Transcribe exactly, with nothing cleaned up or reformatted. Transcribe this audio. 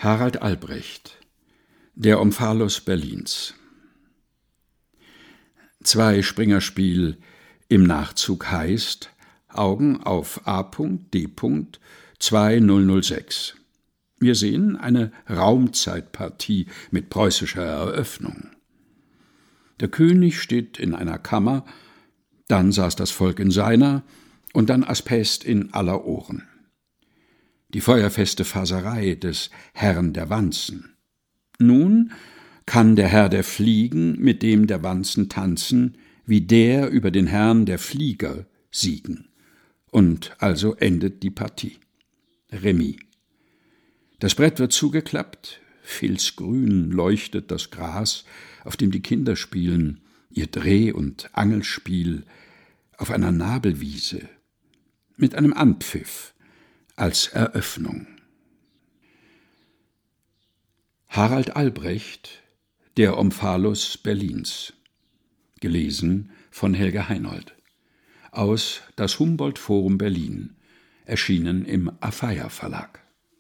Harald Albrecht, der Omphalos Berlins. Zwei-Springer-Spiel im Nachzug heißt Augen auf A D zweitausendsechs. Wir sehen eine Raumzeitpartie mit preußischer Eröffnung. Der König steht in einer Kammer, dann saß das Volk in seiner und dann Aspäst in aller Ohren. Die feuerfeste Faserei des Herrn der Wanzen. Nun kann der Herr der Fliegen mit dem der Wanzen tanzen, wie der über den Herrn der Flieger siegen. Und also endet die Partie. Remis. Das Brett wird zugeklappt, filzgrün leuchtet das Gras, auf dem die Kinder spielen, ihr Dreh- und Angelspiel auf einer Nabelwiese, mit einem Anpfiff als Eröffnung. Harald Albrecht, der Omphalos Berlins. Gelesen von Helga Heinold. Aus Das Humboldt Forum Berlin, erschienen im Afeier Verlag.